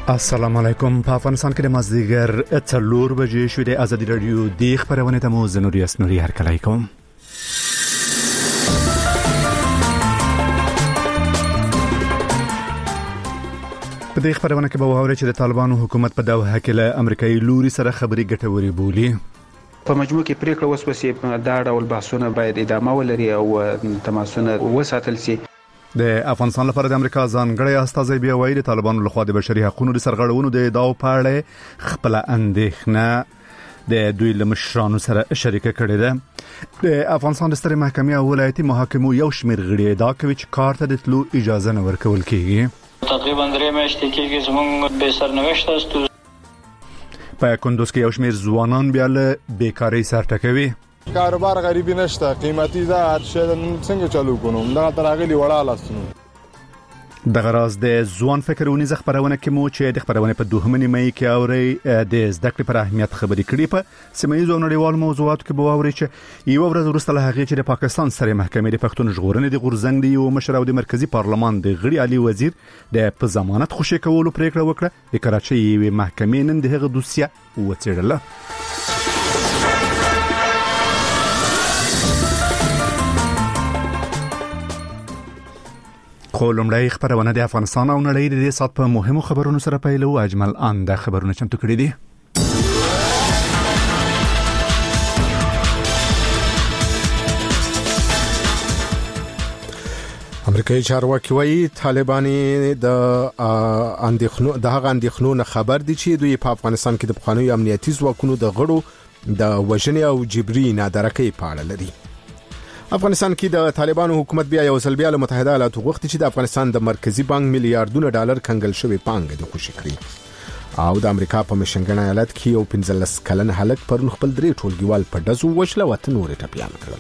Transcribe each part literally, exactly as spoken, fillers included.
السلام علیکم. په افغانستان کې د مازدیګر څلور بجې شوې د ازادي رادیو د خبرونه ته مو زنوري اسنوري هرکلی کوم. په دې خبرونه کې به واورئ چې د طالبانو حکومت په دوحه کې له امریکایي لوري سره خبري ګټوري بولي. په مجموع کې پریکړه وسوسې دا ډول بحثونه باید ادامه ولري او تماسونه وساتل شي. د افغانستان لپاره د امریکا ځانګړی استازی بیا وایي د طالبانو لخوا د بشري حقوقو د سرغړونو د ادعاو په اړه خپل اندېښنه د دوی له مشرانو سره شریکه کړې ده. د افغانستان د سترې محکمې او ولایتي محاکمو یو شمېر غړي ادعا کوي چې کار ته د تلو اجازه نه ورکول کیږي. تقریبا درې میاشتې کېږي زموږ به سرنوشت است. په کندوز کې یو شمېر ځوانان بیا له بیکارۍ سر ټکوي. کاروبار غریبی نشته، قیمتي ده، هر شی څنګه چالو کوم دا ترغلي وړه لاسونه. د غراز د ځوان فکرونی خبرونه کې مو چې د خبرونه په دوهمنې مې کې اوري د زده کړې پر اهمیت خبرې کړې. په سیمایي او نړیوال موضوعاتو کې به اوري چې یو ورځ وروسته له هغه چې د پاکستان سره محکمې د پښتون ژغورنې د غورځنګ دی او مشر او د مرکزی پارلمان د غړي علي وزیر د په ضمانت خوشی کولو پریکړه وکړه. د کراچۍ یوې محکمې نن دغه دوسیه وڅېړله. خو لومړی خبرونه د افغانستان او نړۍ د دې سات په مهمو خبرونو سره پیلو. اجمل ان د خبرونه چمتو کړي دي. امریکایي چارواکي وايي طالباني د اندېښنو د هغه اندېښنو نه خبر دي چې دوی په افغانستان کې د پخوانیو امنیتي ځواکونو د غړو د وژنې او جبري نادرکۍ په اړه لري. افغانستان کې د طالبانو حکومت بیا یو ځل بیا له متحده ایالاتو غوښتي چې د افغانستان د مرکزی بانک میلیارډونه ډالر کنګل شوی پانګه د خوشي کړي. او د امریکا په میشنګن ایالت کې یو پنځلس کلن هلک پرون خپل درې ټولګیوال په دزو وشله وته نور ټپيان کړل.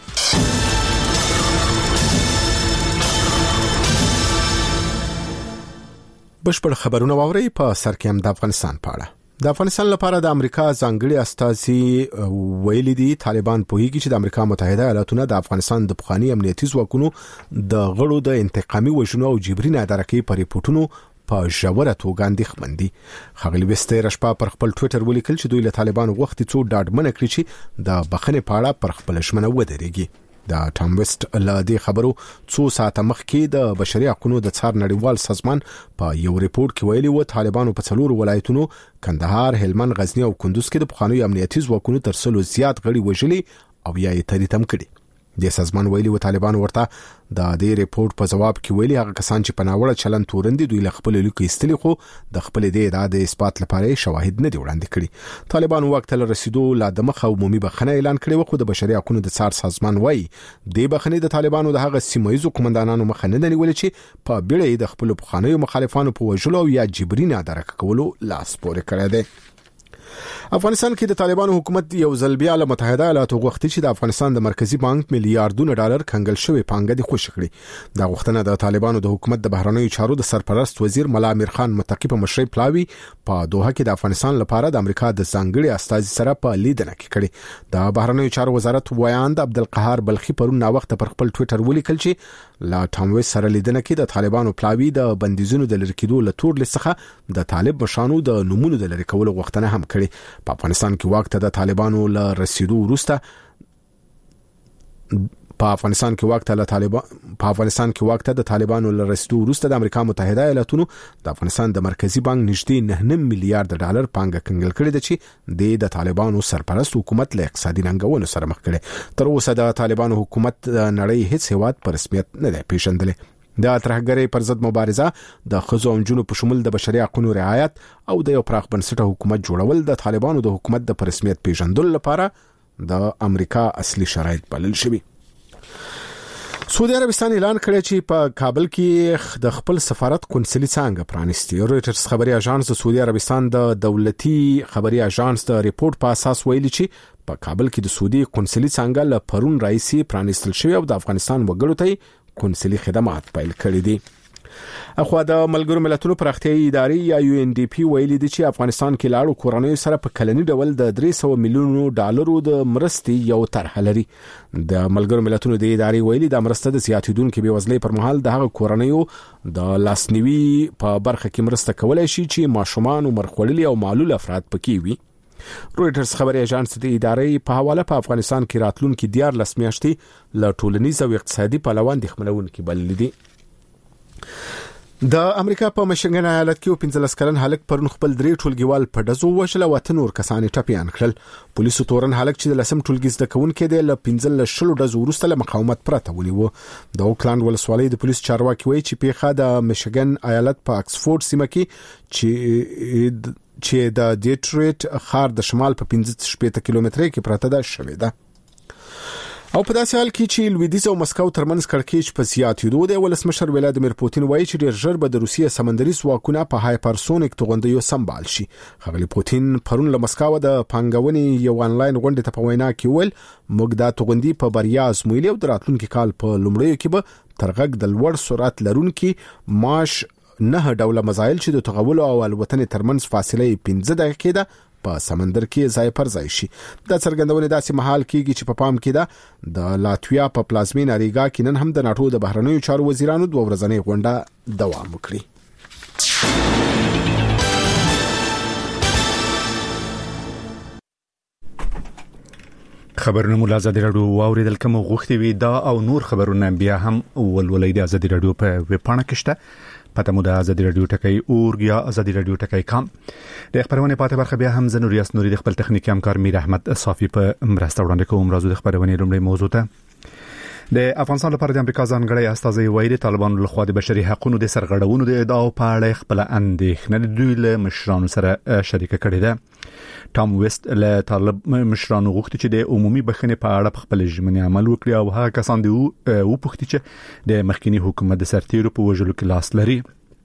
بشپړ خبرونه واوري په سر کې هم د افغانستان په اړه. د افغانستان لپاره د امریکا ځانګړي استازي ویلي دي طالبان پوهیږي چې د امریکا متحده ایالاتونه د افغانستان د پخوانی امنیتي ځواکونو د غړو د انتقامي وژنو او جبري نادرکۍ په ریپورتونو په ژوره توګه اندېښمن دي. ښاغلي وستر شپه پر خپل ټوئیټر ولیکل چې دوی له طالبانو غوښتي څو ډاډمنه کړي چې د بخښنې په اړه پر خپل ژمنه ودرېږي. د ټام ویسټ له دې خبرو څو ساعته مخکې د بشري حقوقو د څار نړیوال سازمان په یو ریپورت کې ویلي و طالبانو په څلور ولایتونو کندهار، هلمند، غزنی او کندوز کې د پخوانیو امنیتي ځواکونو تر څلو زیات غړي وژلي او یا یې تریتم کړي. د سازمان ویلي و طالبان ورته د دې ریپورت په جواب کې ویلي هغه کسان چې په ناوړه چلند تورندي دوی له خپل لیکو استلی خو د خپل دې ادعا د اثبات لپاره شواهد نه دی وړاندې کړي. طالبان وخت له رسیدو لا د مخ عمومي بخښنه اعلان کړي و خو د بشري حقوقو د څار سازمان وایي د بخښنې د طالبانو د هغه سیمایي قومندانانو مخ نه نیول چې په بیړه د خپل پخوانیو مخالفانو په وژلو یا جبري نادرک کولو لاس پورې کړی دی. افغانستان کې د طالبانو حکومت یو ځل بیا له متحده ایالاتو غوښتي چې د افغانستان د مرکزی بانک میلیارډونه ډالر کنګل شوی پانګه د خوشی کړي. دا غوښتنه د طالبانو د حکومت د بهرنیو چارو د سرپرست وزیر ملا امیر خان متقی په مشرۍ پلاوی په دوحه کې د افغانستان لپاره د امریکا د ځانګړي استازي سره په لیدنه کې کړي. د بهرنیو چارو وزارت وایاند عبدالقهار بلخی پرون نا وخت پر خپل ټوئیټر ولیکل چې لا ټاموي سره لیدنه کې د طالبانو پلاوی د بندیزونو د لری کېدو لټور لڅخه د طالب مشانو د نمونه د لری کولو غوښتنه هم کړي. په افغانستان کې وخت د طالبانو له رسیدو وروسته په افغانستان کې وخت له طالبان په افغانستان کې وخت د طالبانو له رسیدو وروسته د امریکا متحده ایالاتونو د افغانستان د مرکزی بانک نږدې نه میلیارډ ډالر پانګه کنګل کړې ده چې د طالبانو سرپرست حکومت له اقتصادي ننګونو سره مخ کړي. تر اوسه د طالبانو حکومت نړۍ هیڅ هیواد په رسمیت نه دی پیژندلی. د ترهګرۍ پر ضد مبارزه د ښځو او نجونو په شمول د بشري حقوقو رعایت او د یو پراخ بنسټه حکومت جوړول د طالبانو د حکومت د رسمیت پیژندلو لپاره د امریکا اصلي شرایط بلل شوي. سعودي عربستان اعلان کړی چې په کابل کې د خپل سفارت قونسلي څنګه پرانیستي. رويټرز خبري اژانس د سعودي عربستان د دولتي خبري اژانس د ریپورت په اساس ویلي چې په کابل کې د سعودي قونسلي څنګه له پرون رئیسي پرانیستل شوی او د افغانستان وګړو ته قونسلي خدمات پیل کړي دي. اخو د ملګرو ملتونو پراختیایي ادارې یا یو ان ډي پی ویلي دي چې افغانستان کې لاړو کورنۍ سره په کلنی ډول د درې سوه میلیونو ډالرو د مرستې یو طرح لري. د ملګرو ملتونو د ادارې ویلي د مرسته د زیاتیدونکو بېوزلۍ پر مهال د هغه کورنیو د لاسنیوي په برخه کې مرسته کولای شي چې ماشومان او مرخوړلي او معلول افراد پکې وي. رويټرز خبري اژانس د ادارې په حواله په افغانستان کې راتلونکي دیار لس میاشتې له ټولنیز او اقتصادي پلوان د خمنونکو بلل دي. د امریکا په مشنګن ایالت کې پنځلس کلن هلک پرون خپل درې ټولګیوال په دزو وشل او تنور کسان ټپيان کړل. پولیسو تورن هلک چې د لسم ټولګي زده کوونکي دی له پنځلس شلو دزو وروسته له مقاومت پرته ونیو. د اوکلاند ولسوالۍ د پولیس چارواکي وایي چې پیښه د مشنګن ایالت په اکسفورد سیمه کې چې چې د ډیټریټ ښار د شمال په پنځه شپږ کیلومتره کې پراته ده شوې ده. او په داسې حال کې چې لویدیځ او مسکو ترمنځ کړکېچ په زیاتېدو دی، ولسمشر ولادیمیر پوتین وایي چې ډېر ژر به د روسیې سمندري ځواکونه په هایپرسونیک توغندیو سمبال شي. ښاغلي پوتین پرون له مسکو د پانګونې یو انلاین غونډې ته په وینا کې ویل موږ دا توغندي په بریا ازمویلي او د راتلونکي کال په لومړیو کې به تر غږ د لوړ سرعت لرونکي ماش نه ډوله مزایل چې د تغول او الوتنې ترمنځ فاصله پنځه دقیقې ده په سمندر کې ځای پر ځای شي. د څرګندونې داسې محل کېږي چې په پام کې ده د لاتویا په پلازمینه ریګا کې نن هم د ناتو د بهرنیو چارو وزیرانو دوه ورځنۍ غونډه دوام وکړي. خبرونه مو لازم راډیو واوریدل کوم غوښتي وي دا او نور خبرونه بیا هم ولولې د ازادي راډیو په ویب پاڼه کې شته. پته مو د ازادي راډیو ټکی اورګ یا ازادي راډیو ټکی کام. د خبرونه پاتې برخه بیا هم زنور یاس نوري د خپل تخنیکی همکار میر احمد صافي په مرسته وړاندې کوم. راځو د خبرونه لومړی موضوع ته. د افغانستان لپاره د امریکا ځانګړی استازي ویلي طالبانو له خوا د بشري حقوقو د سرغړونو د ادعاو په اړه خپل اندېښنه د دوی له مشرانو سره شریک کړې ده. ټام ویست له طالب مشرانو غوښتي چې د عمومي بخښنې په اړه په خپل ژمنې عمل وکړي او هغه کسان دی او پوښتي چې د مخکنی حکومت د سرتیرو په وژلو کې لاس لري.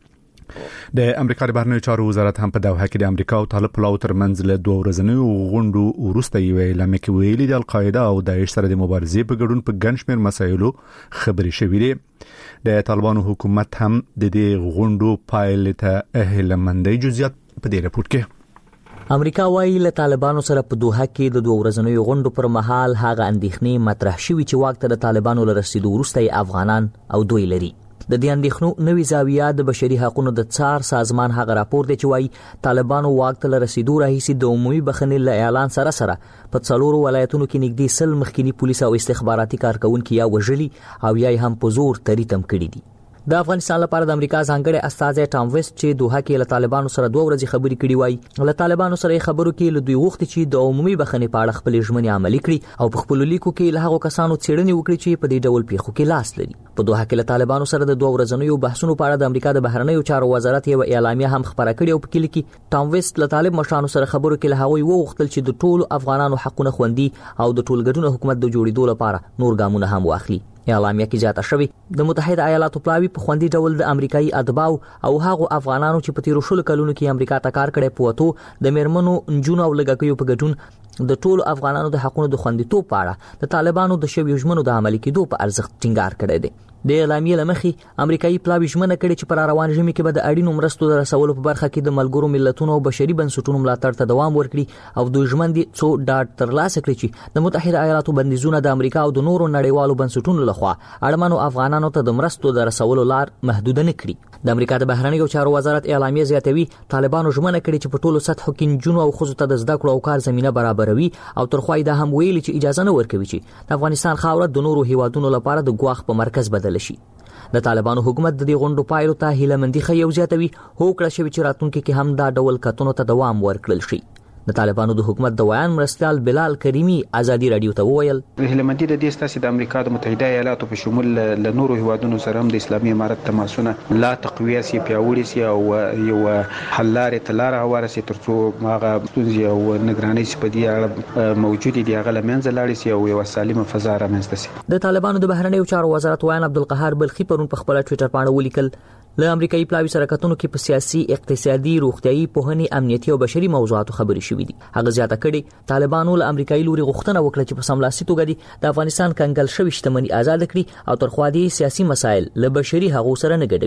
د امریکا د بهرنیو چارو وزارت هم په دوحه کې د امریکا او طالب پلاو ترمنځ له دوه ورځنیو غونډو وروسته یې اعلان کې ویلي د القاعده او داعش سره د مبارزې په ګډون په ګڼ شمېر مسایلو خبرې شوې دي. د طالبانو حکومت هم د دې غونډو پایلې ته هیلهمندۍ جزئیات په دې رپورت کې. امریکا وايي له طالبانو سره په دوحه کې د دوه ورځنیو غونډو پر مهال هغه اندېښنې مطرح شوې چې واک ته د طالبانو له رسیدو وروسته افغانان او دوی لري. د دې اندېښنو نوې زاویه د بشري حقوقو د څار سازمان هغه راپور دی چې وايي طالبانو واک ته رسیدو راهیسي د عمومي بخښنې له اعلان سره سره په څلورو ولایتونو کې نږدې سل مخکنی پولیس او استخباراتي کارکونکو یا وژلي او یا هم په زور تریتم کړي دي. د افغانستان لپاره د امریکا ځانګړی استازی ټام ویست چې دوحه کې له طالبانو سره دوه ورځې خبرې کړې وای له طالبانو سره خبرو کې له دوی غوښتي چې د عمومي بخښنې په اړه خپل ژمنې عملي کړي او په خپل لیکو کې له هغو کسانو څېړنې وکړي چې په دې ډول پیښو کې لاس لري. په دوحه کې له طالبانو سره د دوه ورځنیو بحثونو په اړه د امریکا د بهرنیو چارو وزارت یو اعلامیه هم خبره کړې او په کې لیکي ټام ویست له طالب مشرانو سره خبرو کې له هغوی وغوښتل چې د ټولو افغانانو حقوقونه خوندي او د ټولګډون حکومت د جوړېدو لپاره نور ګامونه هم واخلي. اعلامیه کې زیاته شوی د متحده ایالاتو پلاوی په خوندي ډول د امریکایي اتباو او هغو افغانانو چې په تیرو شلو کلونو کې امریکا ته کار کړی پوتو د میرمنو انجونو او لګکیو په ګډون د ټولو افغانانو د حقوقو د خوندیتوب په اړه د طالبانو د شویو ژمنو د عملي کېدو په ارزښت ټینګار کړی دی. د اعلامیې لمخې امریکایي پلاوی ژمنه کړې چې پر روان ژمي کې به د اړینو مرستو د رسولو په برخه کې د ملګرو ملتونو او بشري بنسټونو ملاتړ ته دوام ورکړي او دوی ژمن دي څو ډاډ ترلاسه کړي چې د متحده ایالاتو بندیزونه د امریکا او د نورو نړیوالو بنسټونو لخوا اړمنو افغانانو ته د مرستو د رسولو لار محدود نه کړي. د امریکا د بهرنیو چارو وزارت اعلامیه زیاتوي طالبانو ژمنه کړې چې په ټولو سطحو کې جنونو او خصوصا د زده کړو او کار زمينه برابروي او ترخوای دا هم ویلي چې اجازه نه ورکوي چې د افغانستان خاوره د نورو هیوادونو لپاره د ګواښ په مرکز بدل شي. د طالبانو حکومت د دې غونډو پایلو ته هیلهمندي خي او زیاتوي هوکړه شوی چې راتلونکي کې هم دا ډول کتنو ته دوام ورکړل شي. د طالبانو د حکومت د ویان مرستیال بلال کریمی ازادي رادیو ته وویل هیلهمندي د دې ستاسو د امریکا د متحده ایالاتو په شمول له نورو هیوادونو سره هم د اسلامي امارت تماسونه لا تقویه سي پیاوړي سي او یو حل لارې تلاره هواره سي ترڅو هغه ستونزې او نگرانۍ په دې اړه موجود دي هغه لمنځه لاړ سي او یو سالمه فضا رامنځته سي. د طالبانو د بهرنیو چارو وزارت ویان عبدالقهار بلخي پرون په خپل ټوئیټر باندې ولیکل له امریکایي پلاوی سره کتنو کې په سیاسي، اقتصادي، روغتيایي، پوهنې، امنیتي او بشري موضوعاتو خبرې شوې دي. هغه زیاته کړي طالبانو له امریکایي لوري غوښتنه وکړه چې په سملاسي توګه دي د افغانستان کنګل شوی شتمنۍ آزاد کړي او ترخوا دي سیاسي مسایل له بشري حقوقو سره نه ګډوي.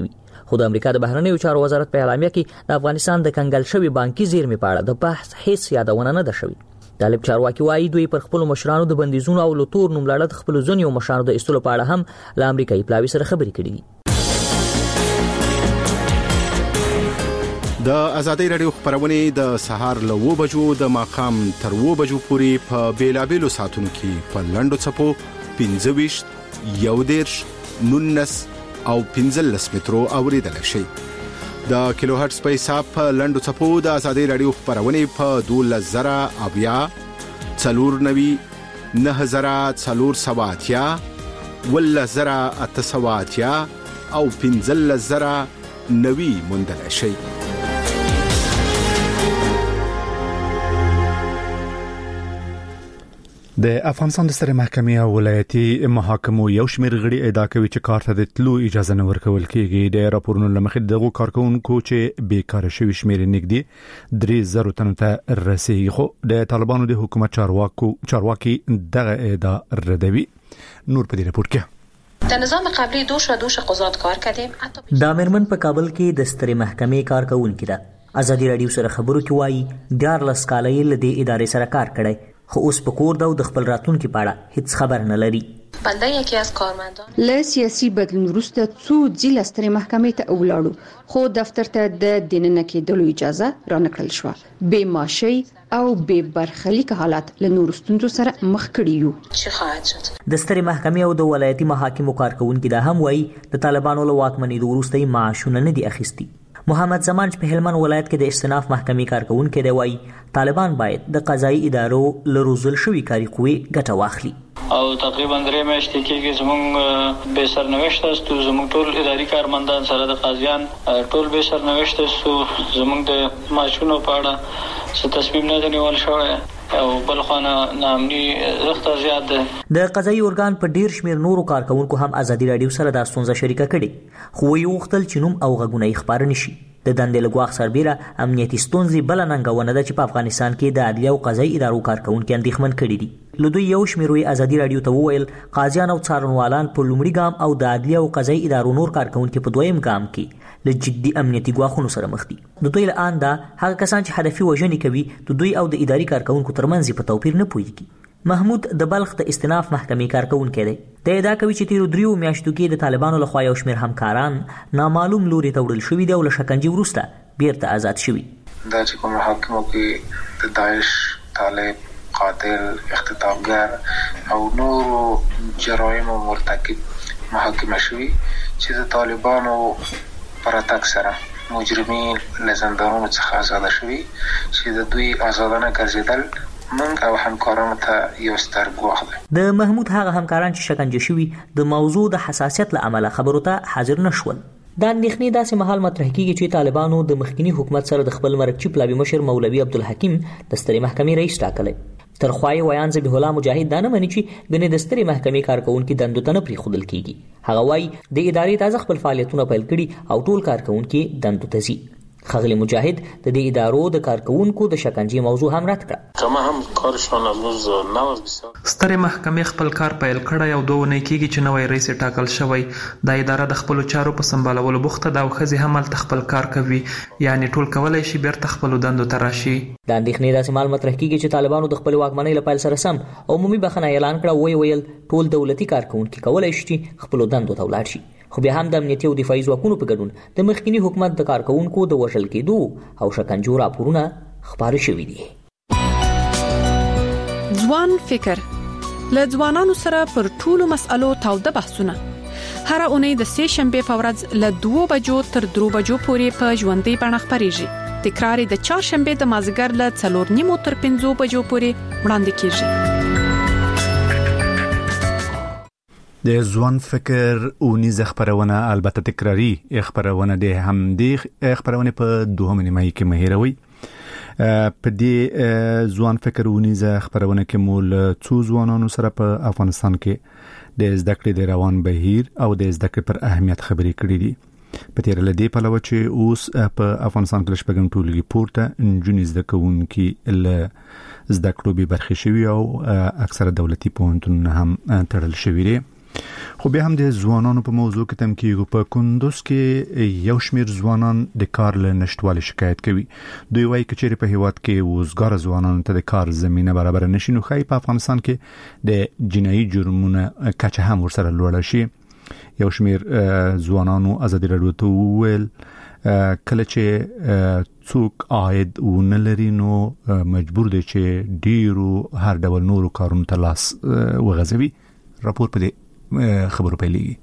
خو د امریکا د بهرنیو چارو وزارت په اعلامیه کې د افغانستان د کنګل شوی بانکي زیرمې په اړه د بحث هیڅ یادونه نه ده شوې. طالب چارواکي وایي دوی پر خپل مشرانو د بندیزونو او لتور نوملړ د خپل ځنیو مشرانو د استلو په اړه هم له امریکایي پلاوي سره خبرې کړې دي. د ازادي رادیو خبرونه د سهار له و بجو د ماقام تر و بجو پورې په بیلابېلو ساتونو کې په لندو چپو پنځه ویشت یو دیرش نونس او پنځلس مترو اوریدل شي. د کیلو هرتز په حساب په لندو چپو د ازادي رادیو خبرونه په دوه زره اویا څلور نوي نه زره څلور سواتیا ول زره اتسواتیا او پنځلس زره نوي مندل شي. د افغانستان د سترې محکمې او ولایتي محاکمو یو شمېر غړي ادعا کوي چې کار ته د تلو اجازه نه ورکول کیږي. د راپورونو لمخې دغه کارکونکو چې بیکاره شوي شمېر نږدې درې زره تنو ته رسیدي، خو د طالبانو د حکومت چارواکو چارواکي دغه ادعا ردوي. نور په دې راپور کې د نظام قبلی دوش و دوش قضات کار کردیم. دا مرمن په کابل کې د سترې محکمې کارکونکو ده. ازادي رادیو سره خبرو کې وایي دیارلس کاله یې له دې ادارې سره کار کړی، خو اوس په کور دا د خپل راتلونکي په اړه هیڅ خبر نه لري. بنده یکی از کارمندان له سیاسي بدلون وروسته څو ځله سترې محکمې ته ولاړو، خو دفتر ته د دننه کېدلو اجازه رانکړل شوه. بې معاشي او بې برخلیک حالات له نورو ستونزو سره مخ کړي یو. چی خواهد شد؟ د سترې محکمې او د ولایتي محاکمو کارکونکو دا هم وایي د طالبانو له واکمنۍ وروسته یې معاشونه نه دي اخیستي. محمد زمان په هلمند ولایت کې د استناف محکمې کارکونکو دی وایي طالبان باید د قضایي ادارو له روزل شوي کاري قوې ګټه واخلي. او تقریبا درې میاشتې کېږي زموږ بې سرنوشت است، زموږ ټول اداري کارمندان سره د قاضیان ټول بې سرنوشت است، زموږ د معاشونو په اړه څه تصمیم نه دی نیول شوی او بل خو ناامني رخته زیات ده. د قضایي ارګان په ډیر شمېر نورو کارکونکو هم ازادي رادیو سره د ستونزه شریکه کړي، خو یو وختل چې نوم او غږونه یې خبر نشي. د دندې لګواخ سربېره امنیتي ستونزې بل ننګونه ده چې په افغانستان کې د عدلیه او قضایي ادارو کارکونکو اندېښمن کړي دي. له دوی یو شمېر ازادي رادیو ته وویل قاضیان او څارنوالان په لومړي ګام او د عدلیه او قضایي ادارو نور کارکونکو په دویم ګام کې له جدي امنیتي ګواښونو سره مخ دي. د دوی له آن دا هغه کسان چې هدفي وژنې کوي د دوی او د اداري کارکونکو ترمنځ په توپیر نه پوهیږي. محمود د بلخ د استناف محکمې کارکونکی دی. د ادعا کوي چې تیرو دریو میاشتو کې د طالبانو لخوا یو شمېر همکاران نامعلوم لوري ته وړل شوي دي او له شکنجې وروسته بیرته آزاد شوي. دا چې کوم محاکمو کې د داعش، طالب، قاتل، اختطافګر او نورو جرایمو مرتکب محاکمه شوي چې د طالبانو پر اتاک سره مجرمین له زندانونو څخه آزاد شوي چې د دوی آزادانه ګرځېدل منګ او همکارانو ته یو ستر ګواښ دی. د محمود هغه همکاران چې شکنجه شوي د موضوع د حساسیت له امله خبرو ته حاضر نشول. دا اندېښنې داسې مهال مطرح کیږي چې طالبانو د مخکنی حکومت سره د خپل مرکچی پلاوي مشر مولوي عبدالحکیم د سترې محکمې رئیس ټاکلی. تر خوای ویان ذبیح الله مجاهد دا نه مني چې ګنې د سترې محکمې کارکونکو دندو ته نه پریښودل کیږي. هغه وایي د ادارې تازه خپل فعالیتونه پیل کړي او ټول کارکونکو دندو ته ځي. خغلی مجاهد د دې ادارو د کارکونکو د شکنجې موضوع هم رد کړه. کما هم کارشون امروز نو بسیار سترې محکمې خپل کار پیل کړی او دوه ونې کېږي چې نوی رئیس ټاکل شوی. دا اداره د خپل چارو په سمبالولو بوخته ده او ښځې هم هلته خپل کار کوي، یعنی ټول کولی شي بیرته خپلو دندو ته راشي. دا اندېښنې داسې مهال مطرح کېږي چې طالبانو د خپلې واکمنۍ له پیل سره سم عمومي بخښنه اعلان کړه. ویې ویل ټول دولتي کارکونکي کولی شي چې خپلو دندو ته ولاړ شي، خو بیا هم د امنیتي او دفاعي ځواکونو په ګډون د مخکني حکومت د کارکونکو د وژل کېدو او شکنجو راپورونه خپاره شوي دي. ځوان فکر له ځوانانو سره پر ټولو مسألو تاوده بحثونه هر اونۍ د سې شنبې په ورځ له دوه بجو تر درو بجو پورې په ژوندۍ بڼه خپرېږي. تکرار د چهارشنبې د مازدیګر له څلور نیمو تر پنځو بجو پورې وړاندې کیږي. د ځوان فکر اونیزه خبرونه البته تکراری خبرونه ده هم دی خبرونه په دوه نیمه کې مهیروي. په دې ځوان فکر اونیزه خبرونه کې مول څو ځوانانو سره په افغانستان کې د زده کړې د روان بهیر او د زده کړې پر اهمیت خبرې کړې دي. په تیر لدی په لور چې اوس په افغانستان کې شپږم ټولګي پورته انجونی زده کوونکي له زده کړو به برخه شوی او اکثره دولتي پوهنتونونه هم تړل شوی دي. خو به هم د ځوانانو په موضوع کې تم کېږو. په کندوز کې یو شمېر ځوانان د کار له نشټوالي شکایت کوي. دوی وايي چې چیرې په هیواد کې وزګار ځوانانو ته د کار زمينه برابر نشي نو خای په افغانستان کې د جنایي جرمونو کچه هم ورسره لوړه شي. یو شمېر ځوانانو ازادي راډیو ته وویل کله چې څوک عاید ونلري نو مجبور دي چې ډیرو هر ډول نورو کارونو ته لاس وغځوي. راپور په دې خبرو پیلېږي.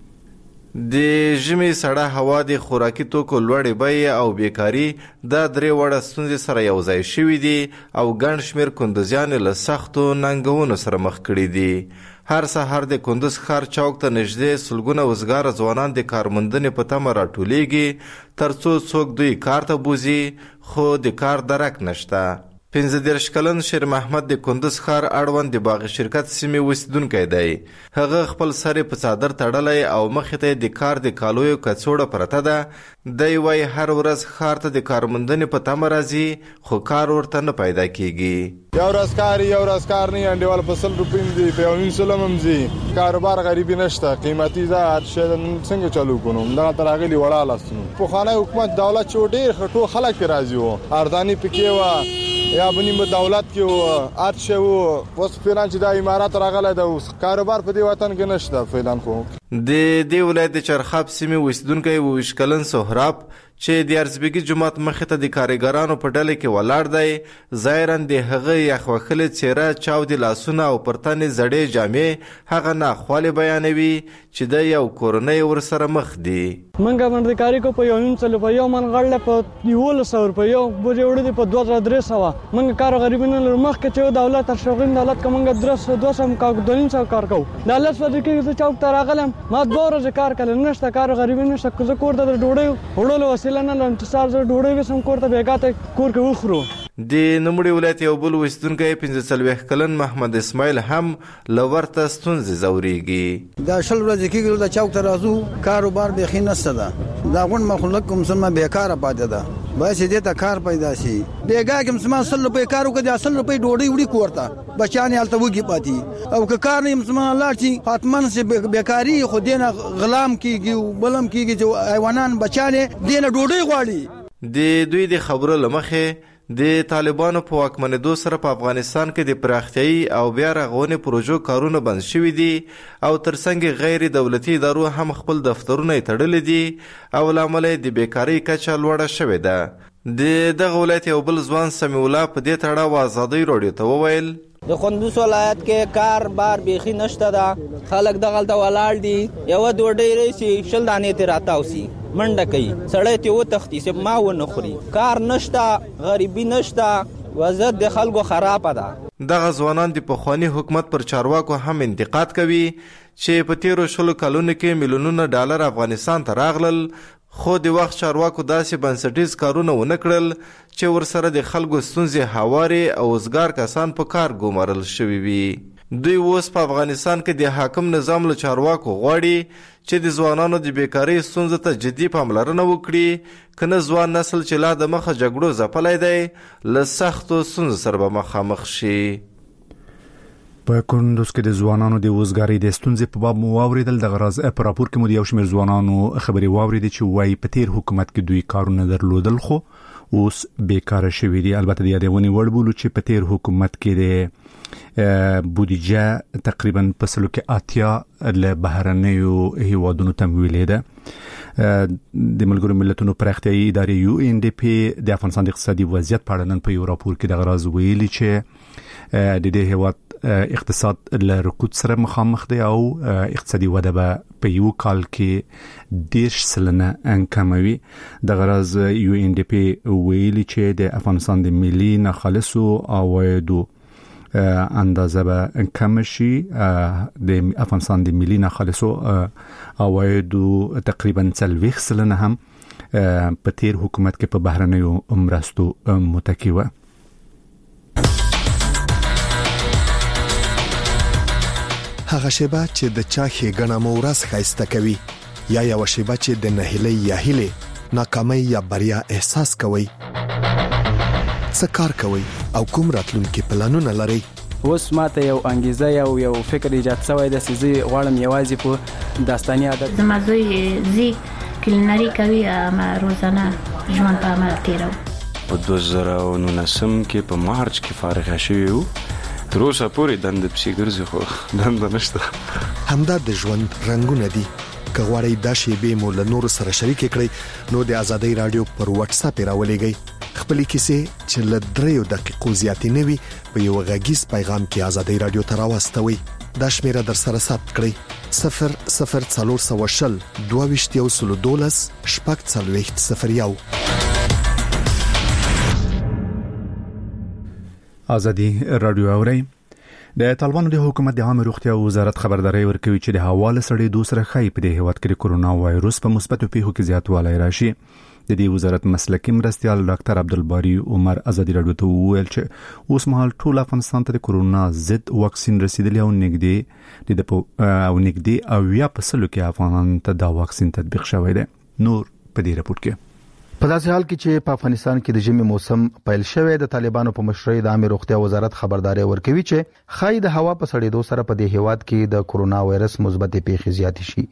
د ژمي سړه هوا د خوراکي توکو لوړې بیې او بیکاري د درې وړه ستونزې سره یو ځای شوي دي او ګڼ شمېر کندوزیان له سختو ننګونو سره مخ کړي دي. هر سهار د کندوز ښار چوک ته نږدې سلګونه وزګاره ځوانان د کارموندنې په تمه راټولیږي تر څو څوک دوی کار ته بوزي خو د کار درک نشته. پنځه دېرش کلن شیر محمد د کندوز ښار اړوند د باغ شرکت سیمې اوسیدونکی دی. هغه خپل سر په څادر تړلی او مخې ته د کار د کالویو کڅوړه پرته ده. دی وایي هر ورځ ښار ته د کارموندنې په تمه راځي خو کار ورته نه پیدا کیږي. یو ورځ کار یو ورځ کار نه انډیوال په سل روپۍ دی په یو نیم سلم هم ځي. کاروبار غریبي نشته. قیمتي ده هر شی څنګه چالو کړو دغه تر راغلي وړه لاستنو. پخوانی حکومت دولت چې ډېر خټو خلک پې راځي وو ارداني پکې وه یا بنیم دولت کې وو هر شی وو. اوس فعلا چې دا امارات راغلی ده اوس کاروبار په دې وطن کې نشته فعلا. خو د دې ولایت د چرخاب سیمې اوسیدونکی اوویشت کلن سهراب چې د ارزبګي جومات مخې ته د کارګرانو په ډله کې ولاړ دی ظاهرا د هغه یخ وښلې څېره چاودې لاسونه او پر تن یې زړې جامې هغه ناخوالې بیانوي چې د یو کورنۍ ورسره مخ دي. موږ باندې کاري کو په یو نیم سلو په یو من غړله په یولس سوه روپۍ یو بوجې وړي دي په دوه زره درې سوه. موږ کار غریبي نه لرو. مخکې چې دولت تر شوقین دولت که موږ درې سوه دوه سوه کار دوه نیم سوه کار کوو. دا لس ورځې کېږي زه چوک ته راغلم ما دوه ورځې کار کړی نشته. کار غریبي نشته. زه کور ته د ډوډۍ وړلو وسیله نه لرم چې سهار زه ډوډۍ وسم کور ته بېګا ته کور کې وخورو. د نوموړي ولایت یو بل اوسیدونکی پنځه څلوېښت کلن محمد اسماعیل هم له ورته ستونزې ځورېږي. دا شل ورځې کېږي د چوک ته راځو کاروبار بیخي نشته ده. دا غونډ مخلوق کوم څه بېکاره پاتې ده. باید چې دې ته کار پیدا شي. بېګا کې مسلمان سل روپۍ کار وکړي د سل روپۍ ډوډۍ وړي کور ته بچیان یې هلته وږي پاتې او که کار نه مسلمان لاړ شي حتما چې بېکاري خو دې نه غلام کېږي بل هم کېږي چې حیوانان بچیان یې دې نه ډوډۍ غواړي. د دوی د خبرو له مخې د طالبانو په واکمنېدو سره په افغانستان کې د پراختیايي او بیا رغونې پروژو کارونه بند شوي دي او ترڅنګ غیر دولتي ادارو هم خپل دفترونه یې تړلي دي او له امله د بیکارۍ کچه لوړه شوې ده. د دغه ولایت یو بل ځوان سمیع الله په دې تړاو ازادۍ راډیو ته وویل د کندوز ولایت کې کار بار بیخي نشته ده. خلک دغلته ولاړ دي یوه ډوډۍ راشي شل دانې ترې راتاوسي منډه کوي سړی ترې وتښتي چې ما ونه خوري. کار نشته غریبي نشته وضعیت د خلکو خرابه ده. دغه ځوانان د پخواني حکومت پر چارواکو هم انتقاد کوي چې په تیرو شلو کلونو کې میلیونونه ډالر افغانستان ته راغلل خو د وخت چارواکو داسې بنسټیز کارونه ونه کړل چې ورسره د خلکو ستونزې هوارې او وزګار کسان په کار ګومارل شوي وي. دوی اوس په افغانستان کې د حاکم نظام له چارواکو غواړي چې د ځوانانو د بیکارۍ ستونزو ته جدي پاملرنه وکړي که نه ځوان نسل چې لا د مخه جګړو ځپلی دی له سختو ستونزو سره به مخامخ شي. په کندوز کې د ځوانانو د وزګارۍ د ستونزې په باب مو واورېدل. دغه راز په راپور کې مو د یو شمېر ځوانانو خبرې واورېدې چې وایي په تیر حکومت کې دوی کارونه درلودل خو اوس بیکاره شوي دي. البته د یادونې وړ بولو چې په تیر حکومت کې د بودیجه تقریبا په سلو کې اتیا له بهرنیو هیوادونو تمویلې ده. د ملګرو ملتونو پراختیايي ادارې یو ان ډي پی د افغانستان د اقتصادي وضعیت په اړه نن په یو راپور کې دغه راز ویلي چې د دې هیواد اقتصاد له رکود سره مخامخ دی او اقتصادي وده به په یو کال کې دیرش سلنه کموي. دغه راز یو ان ډي پی ویلي چې د افغانستان د ملي ناخالصو عوایدو اندازه به کم شي. د افغانستان د ملي ناخالصو عوایدو تقریبا څلوېښت سلنه هم په تیر حکومت کې په بهرنیو مرستو متکی وه. هغه شیبه چې د چا ښېګڼه مو ورځ ښایسته کوي یا یوه شیبه چې د نهیلۍ یا هیلې ناکامۍ یا بریا احساس کوئ. څه کار کوئ او کوم راتلونکي پلانونه لرئ؟ اوس ماته یو انګیزه یو یو فکر ایجاد شوی د سيزي غواړم یوازې په داستاني عادت زما زوی زی کلینری کوي ما روزانه ژوند په عمل تیرو په دوه زره او نولسم کې په مارچ کې فارغ شوی وو تر اوسه پورې دند پسې ګرځي خو دند نشته همدا د ژوند رنگونه دي که غواړئ دا شیبې مو له نورو سره شریک کړئ نو د ازادۍ رادیو پر واتس اپ راولېږئ خپلې کیسې چې له دریو دقیقو زیاتې نه وي په یو غږیز پیغام کې ازادۍ رادیو ته راواستوئ دا شمیره در سره ثبت کړئ صفر صفر څلور سوه شل دوه ویشت یو سلو دولس شپږ څلوېښت صفر یو. ازادي رادیو اوري د طالبانو د حکومت د عامه روغتیا وزارت خبرداري ورکوي چې د حواله سړي دوسره خای په د هیواد کې کرونا وایروس په مثبت پیښو کې زیاتوالی راشي. د دې وزارت مسلکي مرستيال ډاکټر عبدالباری عمر ازادي رادیو ته وویل چې اوس مهال ټول افغانستان ته د کرونا ضد واکسین رسیدلی او نږدې د او نږدې او یا په سلو کې افغانان ته دا واکسین تطبیق شوی دی. نور په دې رپورت کې په داسې حال کې چې په افغانستان کې د ژمي موسم پیل شوی د طالبانو په مشرۍ د عامه روغتیا وزارت خبرداري ورکوي چې خای د هوا په سړېدو سره په دې هیواد کې د کرونا وایرس مثبت پیښې زیات شي.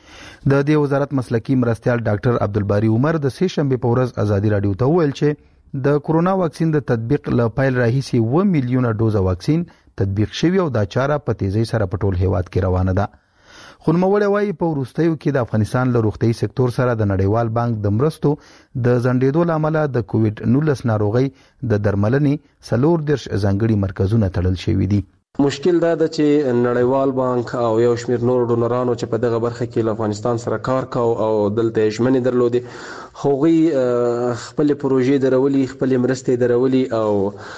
د دې وزارت مسلکي مرستيال ډاکټر عبدالباری عمر د سه شنبه په ورځ ازادي رادیو ته وویل چې د کرونا واکسین د تطبیق ل پایل راهیسي و میلیونه ډوزه واکسین تطبیق شوی او دا چاره په تیزی سره په ټول هیواد کې روانه ده. خو نوموړی وايي په وروستیو کې د افغانستان له روغتي سکتور سره د نړیوال بانک د مرستو د زندېدو لامل د کووډ نولس ناروغي د درملنې سلور درش ځانګړي مرکزونه تړل شوي دي. مشکل دا ده چې نړیوال بانک او یو شمیر نور ډونرانو چې په دغه برخه کې له افغانستان سره کار کاو او دلته ژمنې درلودې خوغي خپل پروژې درولي خپل مرستې درولي او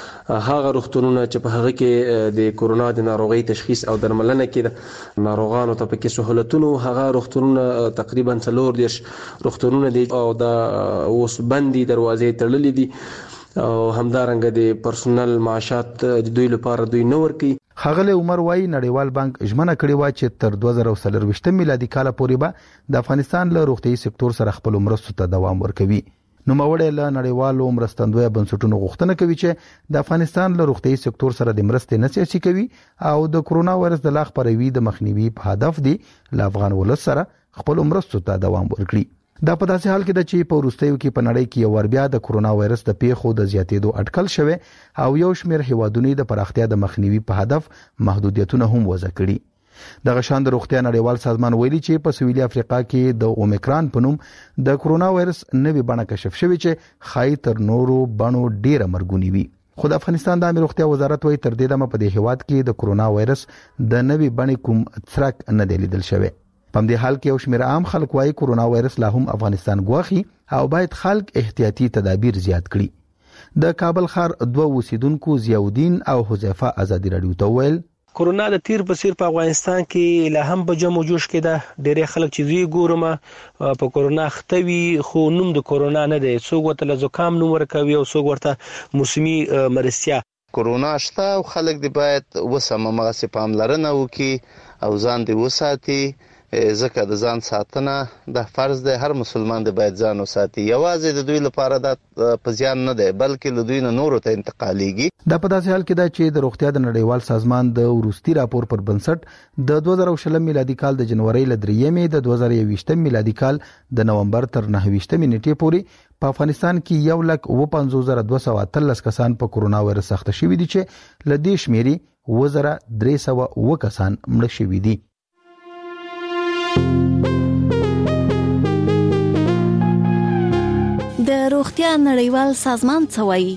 هغه روغتونونه چې په هغه کې د کورونا د ناروغي تشخیص او درملنه کې ناروغانو ته پکې سہولتونو هغه روغتونونه تقریبا څلور دیش روغتونونه دي او دا اوس بندي دروازې تړلې دي او همدارنګه د پرسونل معاشات د دوی لپاره دوی نور کوي. خغله عمر وايي نړیوال بانک ژمنه کړې و چې تر دوه زره څلور میلادي کال پورې به د افغانستان له روغتي سکتور سره خپل مرستو ته دوام ورکوي. نو موري له نړیوالو مرستندوی بنسټونو غوښتنه کوي چې د افغانستان له روغتي سکتور سره د مرستې نسیاسي کوي او د کرونا وایرس د لاغ پروي د مخنیوي په هدف دی ل افغان ولس سره خپل مرستو ته دوام ورکړي. دا په داسې حال کې د چې په وروستیو کې په نړۍ کې ور بیا د کرونا وایرس د پیښو د زیاتېدو اټکل شوه او یو شمېر هیوادونو د پراختیا د مخنیوي په هدف محدودیتونه هم وضع کړي. د غشان د روغتیا نړیوال سازمان ویلي چې په سویلي افریقا کې د اومیکران په نوم د کرونا وایرس نوې بڼه کشف شوې چې خای تر نورو بڼو ډیره مرګونی وي. خو د افغانستان د عامه روغتیا وزارت وايي تر دې دمه په دې هیواد کې د کرونا وایرس د نوې بڼې کوم څرک نه دی لیدل شوی. په دې حال کې یو شمېر عام خلک وايي کرونا وایرس لا هم افغانستان ګواخي او باید خلک احتیاطي تدابیر زیات کړي. د کابل ښار دوه اوسیدونکو ضیاءالدین او حذیفه ازادي رادیو ته ویل کرونا د تیر په سیر په افغانستان کې لا هم په جمع جوش کې ده ډېر خلک چې زی ګورم په کرونا ختوي خو نوم د کرونا نه دی څوک ورته له زکام نوم ورکوي او څوک ورته موسمي مرستیا. کرونا شته او خلک دی باید وسمه مغه پاملرنه وکي او ځان دی وساتي ځکه د ځان ساتنه د فرض دی هر مسلمان دی باید ځان وساتي یوازې د دوی لپاره د پزیان نه دی بلکې له دوی نه نورو ته انتقالیږي. دا په داسې حال کې ده چې د روغتیا د نړیوال سازمان د وروستي راپور پر بنسټ د دوه زره شل میلادي کال د جنوري ل درېمې د دوه زره یوویشت میلادي کال د نومبر تر نهه ویشت نیټې پورې په افغانستان کې یو لک و پنځوس زره دوه سوه اتلس کسان په کرونا وایرس اخته شوي دي چې ل دې شمیرې و زره درې سوه و کسان مړه شوي دي. د روغتیا نړیوال سازمان څه وایي؟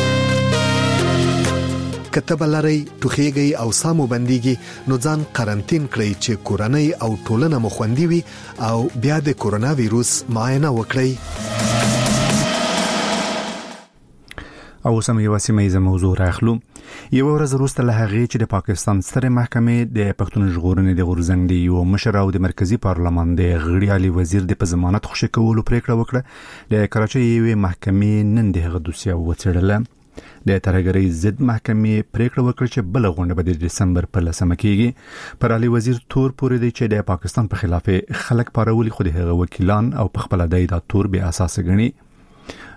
کتب لري ټوخیږي او سامو بنديږي نو ځان قرنټین کړئ چې کورنۍ او ټولنه مو خوندي وي او بیا د کرونا وایروس معاینه وکړئ. او سم یو سیمه موضوع راخلو. یو ورځ وروسته له هغې چې د پاکستان ستره محکمې د پښتون ژغورنې د غورځنګ د یو مشر او د مرکزی پارلمان د غړي علي وزیر د په ضمانت خوشی کولو پریکړه وکړه د کراچۍ یوې محکمې نن دغه دوسیه وڅېړله. د ترهګرۍ ضد محکمې پریکړه وکړه چې بل غونډه به د دسمبر په لسمه کېږي. پر علي وزیر تور پورې دی چې د پاکستان په خلاف خلک پارولي خو د هغه وکیلان او په خپل دای دا تور به اساس غني.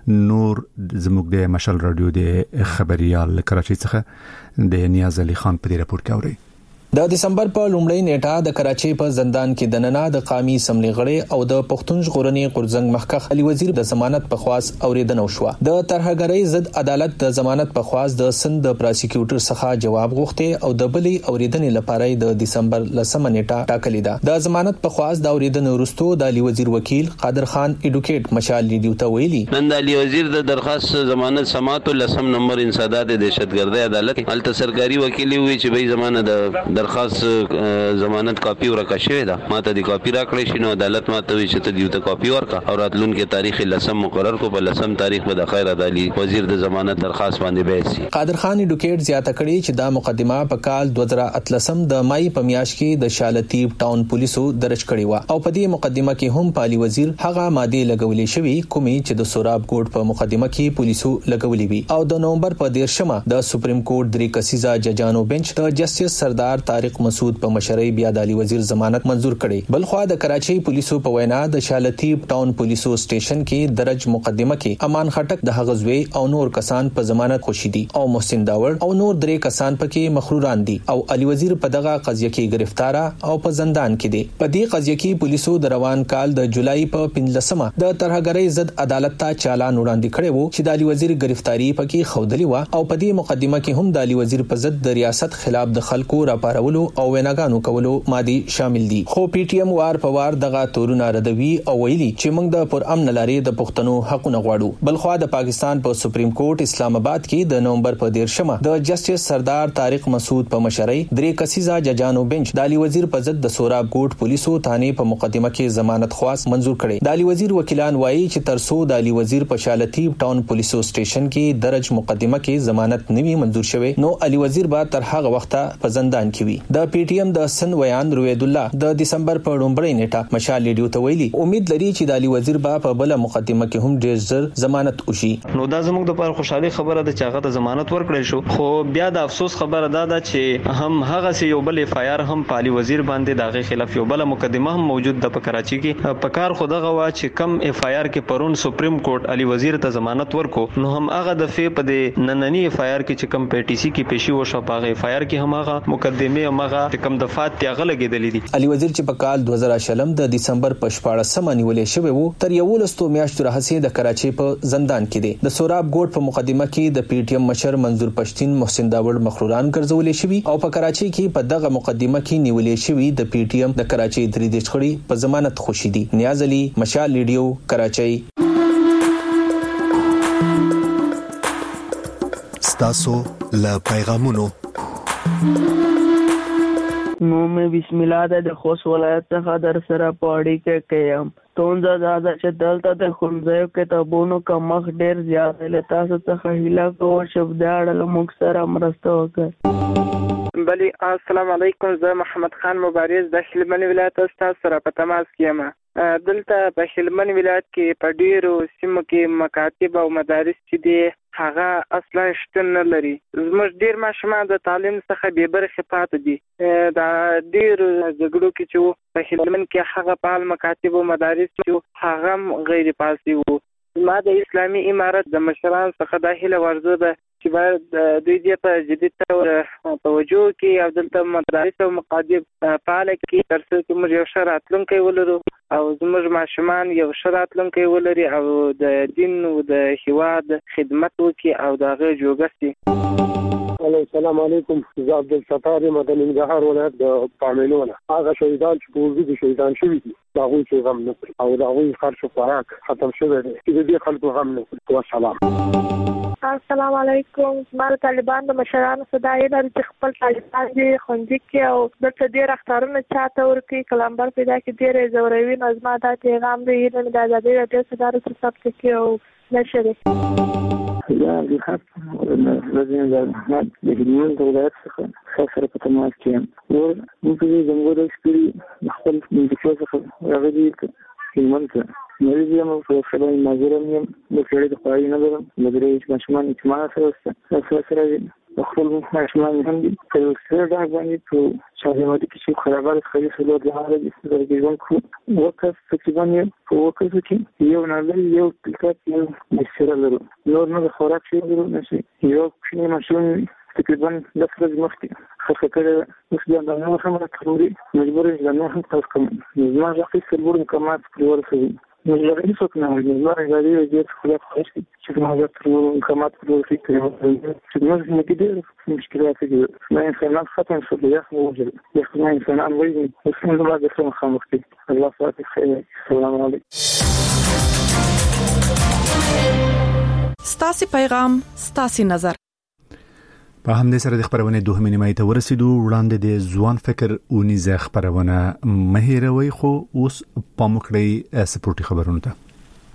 نور زموږ د مشال رادیو د خبريال کراچۍ څخه د نیاز علي خان په دې راپور کې اوري. د دسمبر په لومړۍ نیټه د کراچۍ په زندان کې د نننه د قامي سملي غړي او د پښتون ژغورنې غورځنګ مخکخ علي وزیر د ضمانت په خواص اوریدنه وشوه. د ترهګرۍ ضد عدالت د ضمانت په خواص د سند د پراسیکیوټر څخه جواب غوښته او د بلې اوریدنې لپاره د دسمبر لسمه نیټه ټاکلې ده. د ضمانت په خواص د اوریدنې وروسته د علي وزیر وکیل قادر خان ایډوکیټ مشال لیډیو ته ویلي نن د علي وزیر د درخواست ضمانت سماعت لسم نمبر انسداد دهشتګردۍ عدالت الته سرکاري وکیل وی چې به زمانه د درخواست ضمانت کاپی ورکا شوی دا ماته دی کاپی راکړی شنو عدالت ماته وی چې ته دیو ته کاپی ورکا او راتلون کې تاریخ لسم مقرر کو په لسم تاریخ به د خیر عدالي وزیر د ضمانت درخواست باندې بحث. قادر خان ایډوکیټ زیاته کړی چې دا مقدمه په کال دوه زره اتلسم د مای په میاشت کې د شالتیب ټاون پولیسو درج کړی و او په دې مقدمه کې هم پالي وزیر هغه ماده لګولې شوی کومي چې د سوراب کوټ په مقدمه کې پولیسو لګولې وی او د نومبر په دیرشمه د سپریم کورټ درې کسیزه ججانو بنچ د جسټس سردار طارق مسعود په مشرۍ بیا د علي وزیر ضمانت منزور کړي. بلخوا د کراچۍ پولیسو په وینا د شالتیب ټاون پولیسو سټیشن کې درج مقدمه کې امان خټک د هغزوی او نور کسان په ضمانت خوشي دي او محسن داور او نور درې کسان پکې مخروران دي او علي وزیر په دغه قضیه کې گرفتار او په زندان کې دي. په دې قضیه کې پولیسو د روان کال د جولای په پنځلسمه د ترهګرۍ ضد عدالت ته چالان وړاندې کړي وو چې د علي وزیر گرفتاری پکې خودلی و او په دې مقدمه کې هم د علي وزیر په ضد د ریاست خلاف د خلکو راپارولو او ویناګانو کولو مادي شامل دي. خو پی ټی ایم وار په وار دغه تورونه ردوي او ویلي چې موږ د پر امن لارې د پښتنو حقونه غواړو. بلخوا د پاکستان په سپریم کورټ اسلام آباد کې د نومبر په دیرشمه د جسټس سردار طارق مسعود په مشرۍ درې کسیزه ججانو بنچ د علي وزیر په ضد د سوراب کوټ پولیسو تانه په مقدمه کې ضمانت خواص منزور کړي. د علي وزیر وکیلان وایي چې ترسو د علي وزیر په شالتیب ټاون پولیسو سټیشن کې درج مقدمه کې ضمانت نوي منزور شوی نو علي وزیر به تر هغه وخته په زندان کې وي. د پی ټی ایم د سن ویان روید الله د دسمبر په لومړۍ نیټه مشال لیډیو ته ویلي امید لري چې د علي وزیر به په بل مقدمه کې هم ډیر زر ضمانت وشي. نو دا زموږ د لپاره خوشحالي خبره ده چې هغه د ضمانت ورکړی شو خو بیا د افسوس خبره ده چې هم هغه سي یو بل اف آی آر هم په علي وزیر باندې دغه خلاف یو بل مقدمه هم موجود ده په کراچي کې په کار خو دغه وا چې کم اف آی آر کې پرون سپریم کورټ علي وزیر ته ضمانت ورکو نو هم هغه د فی په د نننی اف آی آر کې چې کم په ټي سي کې پیشي وشو په اف آی آر کې هم هغه مقدمه هم هغه کم دفعات ته غلګېدلې دي. علي وزیر چې په کال دوه زره شلم د دسمبر په شپاړسمه نیولې شوی وو تر یو لستو میاشتو راهسي د کراچۍ په زندان کې دی. د سوراب ګوټ په مقدمه کې د پی ټی ایم مشر منظور پښتين محسن داوړ مخروران ګرځولې شوی او په کراچۍ کې په دغه مقدمه کې نیولې شوی د پی ټی ایم د کراچۍ درې د شخړې په ضمانت خوشي دي. نیاز علي مشال لیډیو کراچۍ. ستاسو له پیغامونو نو مې بسم الله د خوست ولایت څخه در سره پاړی کې کېم تونځه دا چې دلته د خونځو کتابونو کمښت ډېر زیات دی. تاسو څخه هیله کوم چې په دې اړه موږ سره مرسته وکړئ. بلی السلام علیکم، زه محمد خان مبارز د هلمند ولایت ستاسو سره په تماس کې یم. دلته په هلمند ولایت کې په ډیرو سیمو کې مکاتب او مدارس چې دي هغه اصلا شتون نه لري. زموږ ډیر ماشومان د تعلیم څخه بې برخې پاتې دي. دا ډیر جګړو کې چې په هلمند کې هغه فعال مکاتب او مدارس چې هغه غیر فعال وو. ما د اسلامي امارت د مشران څخه د هیله ورزو ده چې باید دوی دې په جدي تور توجه کوي او دلته مدارس او مکاتب فعال کړي تر څو چې موږ یو ښه راتلونکی ولرو او زموږ ماشومان یو ښه راتلونکی ولري او د دین او د هیواد خدمت وکړي او د هغه جوګه سي. السلام علیکم، زه عبدالستار یم د ننګرهار ولایت د پاملونه. هغه شهیدان چې په وجود شهیدان شوي دي د هغوی چې غم نه کړي او د هغوی خرچ و خوراک ختم شوی دی چې د دې خلکو غم نه کړي. والسلام. السلام علیکم، زما د طالبان د مشرانو صدا یې لري چې خپل طالبان دې ښوونځي کې او دلته ډېر اختارونه چاته ورکوي کلمبر پیدا کړي ډېر یې ځوروي. نو زما دا پیغام دی هیله مې د ازادۍ راډیو څخه دا رسو ثبت کړي او نشر یې. یا د حق لازم د احمد د هلمند ولایت څخه سره په تماس کې یم. ور موږ د زموږ د خپل منځکیو څخه راغلي هلمند ته مریض یم او په خبرې معذوره یم. د سړي د خواري نه لرم د درې ماشومان اجتماع سره سره سره خپل ماشومان هم دي په سره دا باندې په شاهماتي کې خرابات خري خلک د هغه د ژوند کو وکړ تقریبا په وکړ چې یو نه یو کلکات یو مسره لرو نور نه خوراک شي لرو نشي یو شنو ماشوم تقریبا د فرض مختي خفه کړه اوس دا نو هم کړوري مجبور یم نو هم تاسو کوم ما راځي سرور مکمات کړور شي مجبور یم څوک نه مجبور غواړي چې خپل خاص چې ما راځي مکمات کړور شي چې موږ نه کېږي مشکلات دي ما انسان ختم شو بیا خو وجه یو انسان اموي اوس نو ما د څه مخامختي الله فاتح خیر السلام علیکم ستاسي پیغام ستاسي نظر په همدې سره د خبرونه دوه نیمه ته ورسېدو وړاندې د ځوان فکر اونیزه خبرونه مهیروي خو اوس پامکړی سپورتي خبرونه ته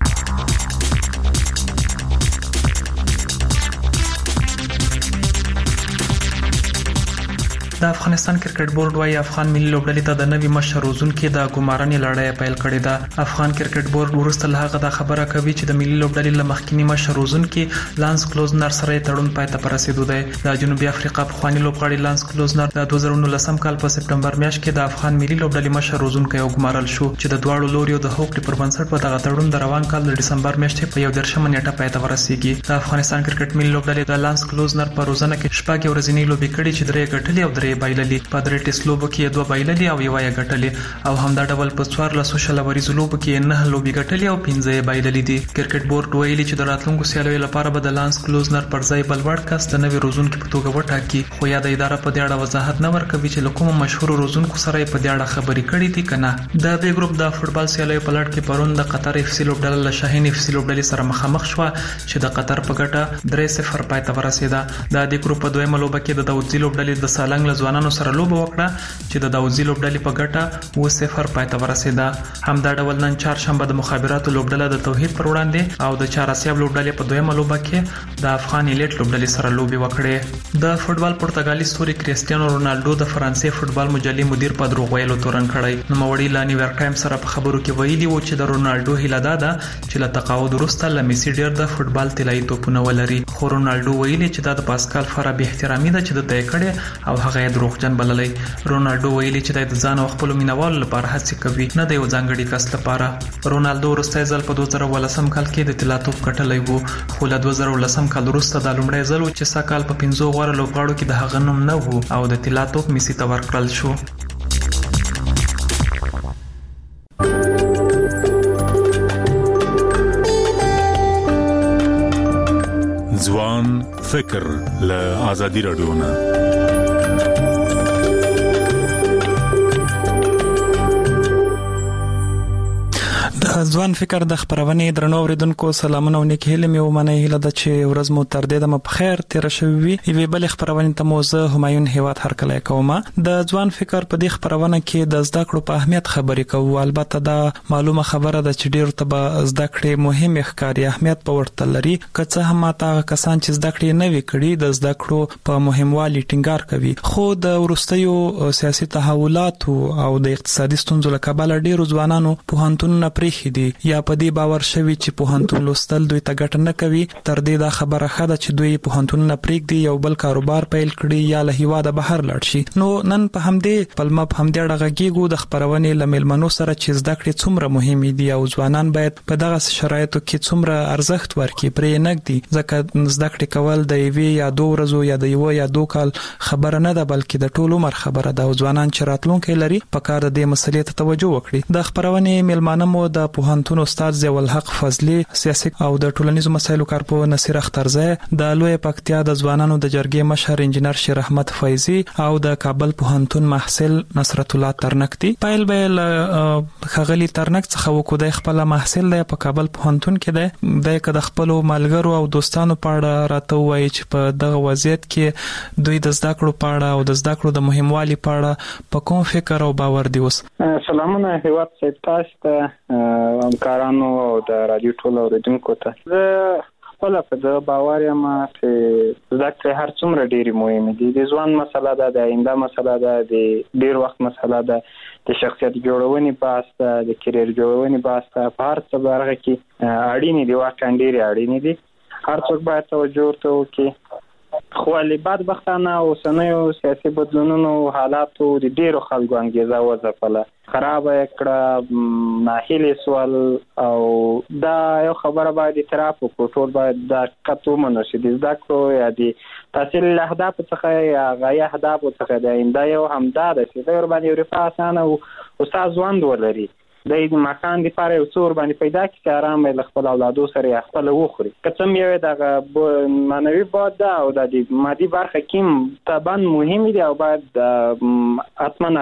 د افغانستان کرکټ بورډ وايي افغان ملي لوبډلې ته د نوي مشر روزونکو د ګمارنې لړۍ پیل کړې ده. افغان کرکټ بورډ ورسته له هغه د خبره کوي چې د ملي لوبډلې له مخکینی مشر روزونکو لانس کلوزنر سره تړون پای ته رسیدو دی. د جنوبي افریقا پخوانی لوبغاړي لانس کلوزنر د دوه زره نولسم کال په سپټمبر میاشت کې د افغان ملي لوبډلې مشر روزونکو یو ګمارل شو چې د دواړو لوریو د هوکړې پر بنسټ په دغه تړون د روان کال د دسمبر میاشتې په یو درشمه نیټه پای ته ورسیږي. د افغانستان کرکټ ملي لوبډلې د لانس کلوزنر په روزنه کې شپږ ورځې لوبې کړې چې درې ګټلې او درې بایللې. په درې ټیسټ لوبو کې دوه بایللې او یو یې ګټلې او همدا ډول په څوارلسو شلوريزو لوبو کې نه لوبې ګټلې او پنځه یې بایللې دي. کرکټ بورډ ویلي چې د راتلونکو سیالیو لپاره به د لانس کلوزنر پر ځای بل وړ کس د نوي روزونکو په توګه وټاکي، خو یا د اداره په دې اړه وضاحت نه ورکوي چې له کومو مشهور روزونکو سره په دې اړه خبرې کړې دي کنه. د بی ګروپ د فوتبال سیالیو په لړ کې پرون د قطر اف سی لوبډله له شاهین اف سی لوبډلې سره مخامخ شو چې د قطر په ګټه درې صفر پای ته ورسېده. د دې ګروپ په دویمه لوبه کې د داوودزی لوبډلې د سالنګ له ځوانانو سره لوبه وکړه چې د داوودزی لوبډلې په ګټه اوه صفر پای ته ورسېده. همدا ډول نن چهارشنبه د مخابراتو لوبډله د توحید پر وړاندې او د چاراسیاب لوبډلې په دویمه لوبه کې د افغان ایلیټ لوبډلې سره لوبې وکړې. د فوتبال پرتګالي ستوري کریسټیانو رونالډو د فرانسې فوتبال مجلې مدیر په دروغ ویلو تورن کړی. نوموړي لا نیویارک ټایمز سره په خبرو کې ویلي و چې د رونالډو هیله ده ده چې له تقاعد وروسته له میسي ډیر د فوتبال طلایي توپونه ولري، خو رونالډو ویلي چې دا د پاسکال فارا به احترامي ده چې د تای کړي او هغه یې دروغجن بللی. رونالډو ویلي چې د ځان او خپل مینوالو لپاره هڅه کوي نه د یو ځانګړي کس لپاره. رونالډو وروسته ځل په دوه زره ولسم کال کې د طلا توپ ګټلی وو، خو له دوه زره ولسم کال وروسته د لومړی ځل چې سږ کال په پنځو غوره لوبغاړو کې د هغه نوم نه وو او د طلا توپ میسي ته ورکړل شو. ځوان فکر له آزادي رادیو نه ځوان فکر د خبرونې درنو اوریدونکو سلامونه او نیک هیله مې ومنه هیله د چې ورځ مو تر دې د په خیر تیر شوي وي. وی بل خبرونه ته موزه همایون هیواد هر کله کومه د ځوان فکر په دې خبرونه کې د زده کړو په اهمیت خبرې کوو. البته دا معلومه خبره ده چې ډیر ته به زده کړې مهم ښکاري، اهمیت په ورته لري. که څه هم تا کسان چې زده کړې نه وی کړي د زده کړو په مهموالي ټینګار کوي، خو د ورستیو سیاسي تحولات او د اقتصادي ستونزو له کبله ډیر ځوانانو په هانتونو پرې دي یا په دې باور شوي چې په هانتون لوستل دوی ته ګټه نه کوي. تر دې دا خبره خده چې دوی په هانتون نه پریږدي یو بل کاروبار پیل کړي یا له هیواده بهر لاړ شي. نو نن په همدې پلمه په همدې اړه غږیږو د خبرونې له میلمنو سره چې زده کړې څومره مهمې دي او ځوانان باید په دغه شرایطو کې څومره ارزښت ورکړي پرې نږدي، ځکه زده کړې کول د یوې یا دوه ورځو یا د یو یا دوه کال خبره نه ده بلکې د ټول عمر خبره ده. او ځوانان چې راتلونکي لري په کار د دې مسلې ته توجه وکړي. د خبرونې میلمانه مو د پوهنتون استاد ضیاء الحق فضلی، سیاسي او د ټولنیزو مسایلو کارپو نصیر اخترزی، د لوی پکتیا د ځوانانو د جرګې مشر انجنیر شیر احمد فیضی او د کابل پوهنتون محصل نصرت الله ترنک دي. پایل بیل خغلی ترنک څخه وکړي خپل محصل دی په کابل پوهنتون کې دی. د کده خپل ملګرو او دوستانو په اړه راته وایي چې په دغه وضعیت کې دوی د زده کړو په اړه او د زده کړو د مهموالي په اړه په کوم فکر او باور دي. اوس سلامونه هیواد صاحب تاسو ته همکارانو او د رادیو ټول اوریدونکو ته. زه خپل په دې باور یم چې زده کړې هر څومره ډېری مهمه دي. د ځوان مسله ده، د آینده مسله ده، د ډیر وخت مسله ده، د شخصیت جوړونې بحث ده، د کیریر جوړونې بحث ده. په هر څه برخه کې اړینې دي، واقعا ډېرې اړینې دي. هر څوک باید توجه ورته وکړي خو بدبختانه اوسنیو سیاسي بدلونونو حالاتو د ډیرو خلکو انګیزه وځپله، خراب کړه، ناهیلې سوال، او دا یو خبره باید اعتراف وکړو، ټول باید دا حقیقت ومنو چې د زده کړو یا د تحصیل له اهدافو څخه یا غایه اهدافو څخه د آینده یو همدا ده چې د ورباندې یو رفاه اسانه او استاد ژوند ولري، د مکان لپاره یو څور باندې پیدا کړي چې آرام له خپل اولادو سره خپل وخوري. که څه یو دغه معنوي بعد ده او د مادي برخه کې طبعا مهم دي او باید حتما